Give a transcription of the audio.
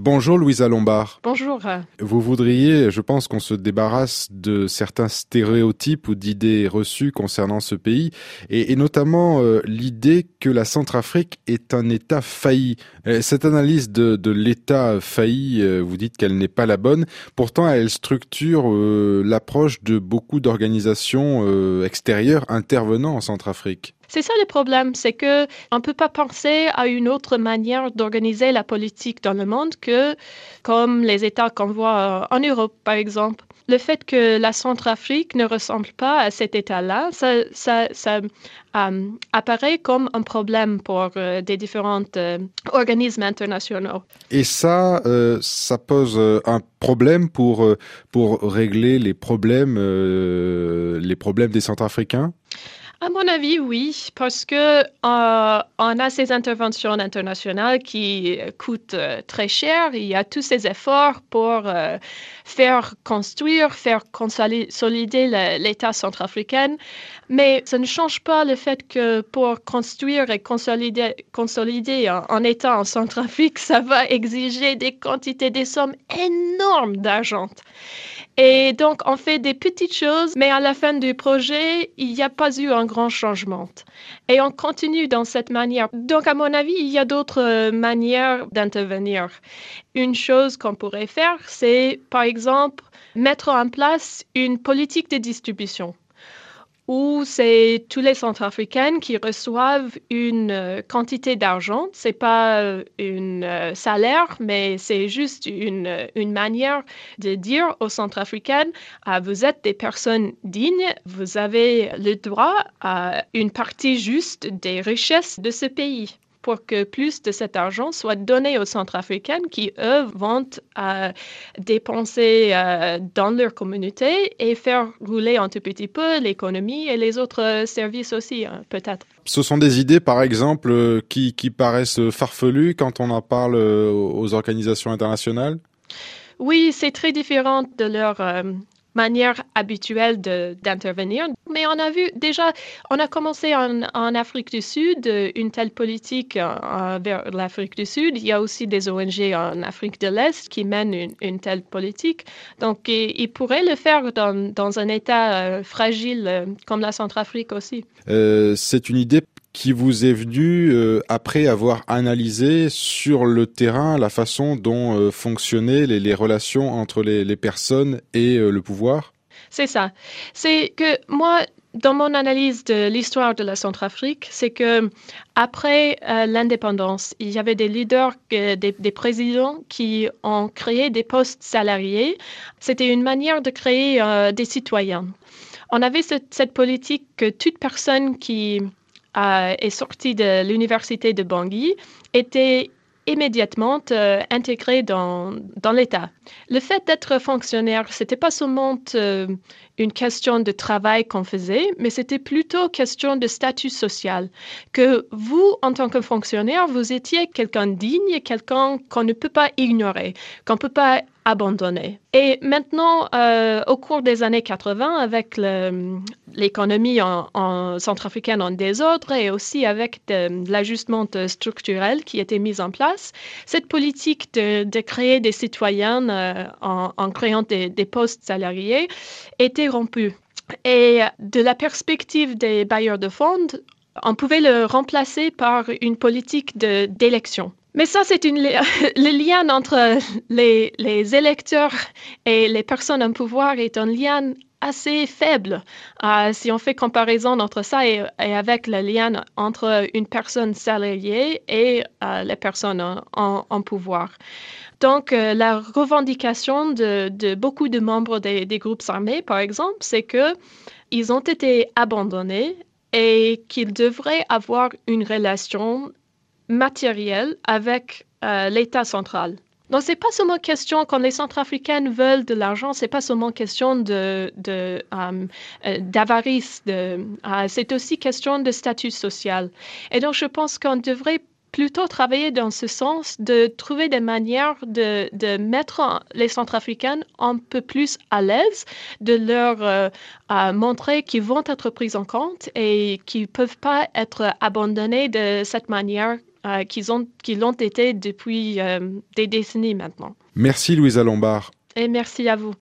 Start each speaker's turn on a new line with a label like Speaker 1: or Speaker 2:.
Speaker 1: Bonjour Louisa Lombard.
Speaker 2: Bonjour.
Speaker 1: Vous voudriez, je pense, qu'on se débarrasse de certains stéréotypes ou d'idées reçues concernant ce pays, et notamment l'idée que la Centrafrique est un État failli. Cette analyse de l'État failli, vous dites qu'elle n'est pas la bonne, pourtant elle structure l'approche de beaucoup d'organisations extérieures intervenant en Centrafrique.
Speaker 2: C'est ça le problème, c'est que on peut pas penser à une autre manière d'organiser la politique dans le monde que comme les États qu'on voit en Europe, par exemple. Le fait que la Centrafrique ne ressemble pas à cet État-là, ça apparaît comme un problème pour des différents organismes internationaux.
Speaker 1: Et ça pose un problème pour régler les problèmes des Centrafricains?
Speaker 2: À mon avis, oui, parce que on a ces interventions internationales qui coûtent très cher. Il y a tous ces efforts pour faire construire, faire consolider l'État centrafricain. Mais ça ne change pas le fait que pour construire et consolider un État en Centrafrique, ça va exiger des quantités, des sommes énormes d'argent. Et donc, on fait des petites choses, mais à la fin du projet, il n'y a pas eu un grand changement. Et on continue dans cette manière. Donc, à mon avis, il y a d'autres manières d'intervenir. Une chose qu'on pourrait faire, c'est, par exemple, mettre en place une politique de distribution, où c'est tous les Centrafricains qui reçoivent une quantité d'argent. C'est pas un salaire, mais c'est juste une manière de dire aux Centrafricains, vous êtes des personnes dignes, vous avez le droit à une partie juste des richesses de ce pays, pour que plus de cet argent soit donné aux Centrafricains qui, eux, vont dépenser dans leur communauté et faire rouler un tout petit peu l'économie et les autres services aussi, peut-être.
Speaker 1: Ce sont des idées, par exemple, qui paraissent farfelues quand on en parle aux organisations internationales?
Speaker 2: Oui, c'est très différent de leur manière habituelle d'intervenir. Mais on a vu déjà, on a commencé en Afrique du Sud, une telle politique vers l'Afrique du Sud. Il y a aussi des ONG en Afrique de l'Est qui mènent une telle politique. Donc, ils pourraient le faire dans un État fragile comme la Centrafrique aussi.
Speaker 1: C'est une idée qui vous est venue après avoir analysé sur le terrain la façon dont fonctionnaient les relations entre les personnes et le pouvoir?
Speaker 2: C'est ça. C'est que moi, dans mon analyse de l'histoire de la Centrafrique, c'est que après l'indépendance, il y avait des leaders, des présidents qui ont créé des postes salariés. C'était une manière de créer des citoyens. On avait cette politique que toute personne qui est sortie de l'université de Bangui était immédiatement intégrée dans l'État. Le fait d'être fonctionnaire, c'était pas seulement une question de travail qu'on faisait, mais c'était plutôt question de statut social. Que vous, en tant que fonctionnaire, vous étiez quelqu'un de digne, quelqu'un qu'on ne peut pas ignorer, qu'on ne peut pas abandonner. Et maintenant, au cours des années 80, avec l'économie en centrafricaine en désordre et aussi avec de l'ajustement structurel qui était mis en place, cette politique de créer des citoyens en créant des postes salariés était rompue. Et de la perspective des bailleurs de fonds, on pouvait le remplacer par une politique d'élection. Mais ça, c'est le lien entre les électeurs et les personnes en pouvoir est un lien assez faible. Si on fait comparaison entre ça et avec le lien entre une personne salariée et les personnes en pouvoir. Donc, la revendication de beaucoup de membres des groupes armés, par exemple, c'est qu'ils ont été abandonnés et qu'ils devraient avoir une relation matérielle avec l'État central. Donc, c'est pas seulement question, quand les Centrafricains veulent de l'argent, c'est pas seulement question d'avarice, c'est aussi question de statut social. Et donc, je pense qu'on devrait plutôt travailler dans ce sens de trouver des manières de mettre les Centrafricains un peu plus à l'aise, de leur montrer qu'ils vont être pris en compte et qu'ils ne peuvent pas être abandonnés de cette manière qu'ils l'ont été depuis des décennies maintenant.
Speaker 1: Merci Louisa Lombard.
Speaker 2: Et merci à vous.